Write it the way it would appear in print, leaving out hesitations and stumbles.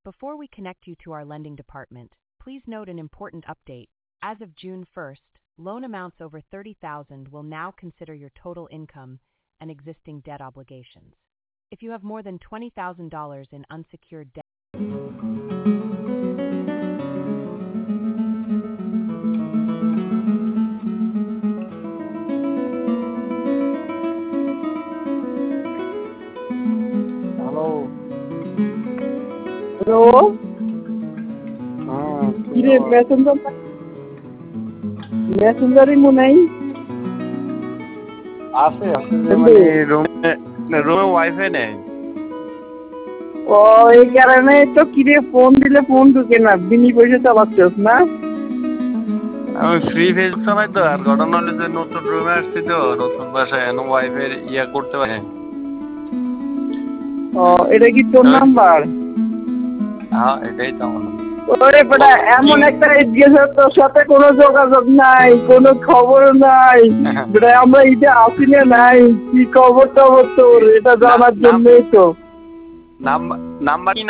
Before we connect you to our lending department, please note an important update. As of June 1st, loan amounts over $30,000 will now consider your total income and existing debt obligations. If you have more than $20,000 in unsecured debt, hello কিরে মেসেঞ্জারই মনে নাই আছে মানে রুমে wifi নেই। ও এই কারণে তো কিরে ফোন দিলে ফোন ঢুকে না, বিনি পয়সা চালাচ্ছিস না? আমি ফ্রি ফেজ চালাই তো। আর ঘটনা হলো যে নতুন রুমে আসছি তো, নতুন বাসায় এখন ওয়াইফাই ইয়া করতে পারে। ও এটা কি তোর নাম্বার? হ্যাঁ এটাই তো আমার। ওরে বেটা এমন একটা গেছে তোর সাথে কোনো যোগাযোগ নাই, কোনো খবর নাই বেটা, আমরা ঈদে আসি না নাই, কি খবর টবর তোর এটা জানার জন্যই তো। নাম্বার কি